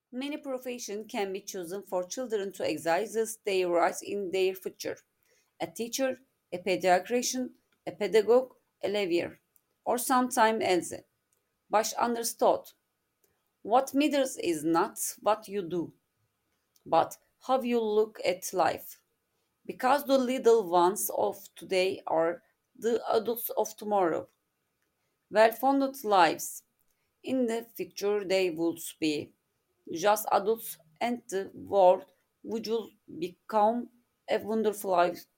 Many professions can be chosen for children to exercise their rights in their future. A teacher, a pediatrician, a pedagogue, a lawyer, or sometime else. But understood, what matters is not what you do, but how you look at life. Because the little ones of today are the adults of tomorrow. Well founded lives. In the future, they would be just adults, and the world would become a wonderful life